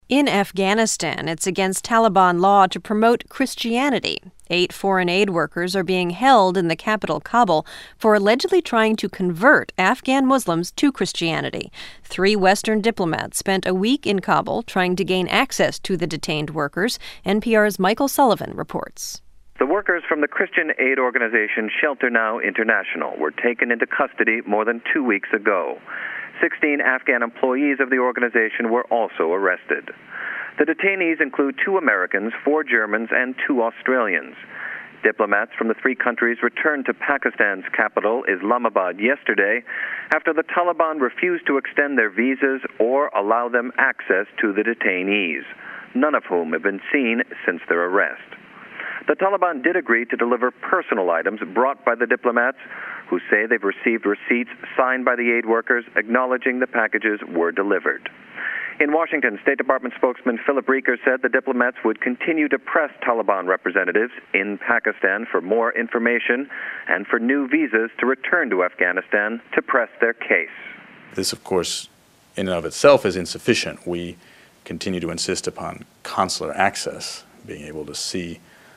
In Afghanistan, it's against Taliban law to promote Christianity. 8 foreign aid workers are being held in the capital, Kabul, for allegedly trying to convert Afghan Muslims to Christianity. 3 Western diplomats spent a week in Kabul trying to gain access to the detained workers. NPR's Michael Sullivan reports. The workers from the Christian aid organization Shelter Now International were taken into custody more than 2 weeks ago. 16 Afghan employees of the organization were also arrested. The detainees include 2 Americans, 4 Germans, and 2 Australians. Diplomats from the 3 countries returned to Pakistan's capital, Islamabad, yesterday after the Taliban refused to extend their visas or allow them access to the detainees, none of whom have been seen since their arrest. The Taliban did agree to deliver personal items brought by the diplomats, who say they've received receipts signed by the aid workers acknowledging the packages were delivered. In Washington, State Department spokesman Philip Reeker said the diplomats would continue to press Taliban representatives in Pakistan for more information and for new visas to return to Afghanistan to press their case. This, of course, in and of itself is insufficient. We continue to insist upon consular access, being able to see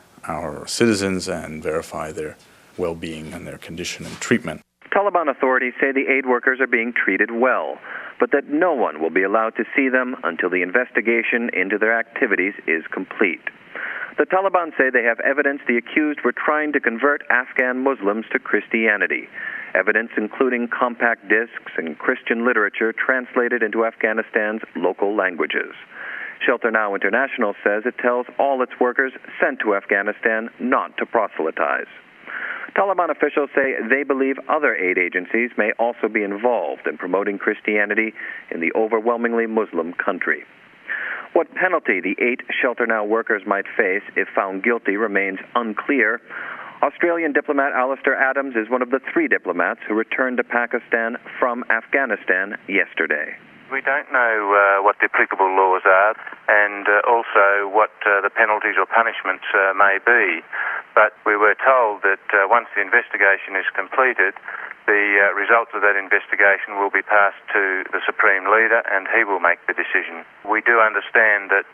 our citizens and verify their well-being and their condition and treatment. Taliban authorities say the aid workers are being treated well, but that no one will be allowed to see them until the investigation into their activities is complete. The Taliban say they have evidence the accused were trying to convert Afghan Muslims to Christianity, evidence including compact discs and Christian literature translated into Afghanistan's local languages. Shelter Now International says it tells all its workers sent to Afghanistan not to proselytize. Taliban officials say they believe other aid agencies may also be involved in promoting Christianity in the overwhelmingly Muslim country. What penalty the 8 Shelter Now workers might face if found guilty remains unclear. Australian diplomat Alistair Adams is one of the 3 diplomats who returned to Pakistan from Afghanistan yesterday. We don't know what the applicable laws are and also what the penalties or punishments may be. But we were told that once the investigation is completed, the results of that investigation will be passed to the Supreme Leader and he will make the decision. We do understand that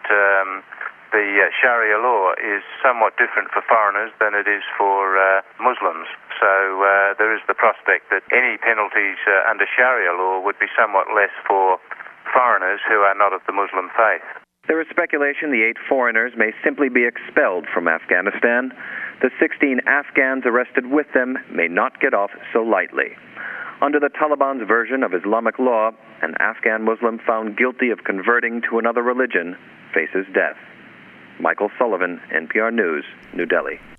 the Sharia law is somewhat different for foreigners than it is for Muslims. So there is the prospect that any penalties under Sharia law would be somewhat less for foreigners who are not of the Muslim faith. There is speculation the 8 foreigners may simply be expelled from Afghanistan. The 16 Afghans arrested with them may not get off so lightly. Under the Taliban's version of Islamic law, an Afghan Muslim found guilty of converting to another religion faces death. Michael Sullivan, NPR News, New Delhi.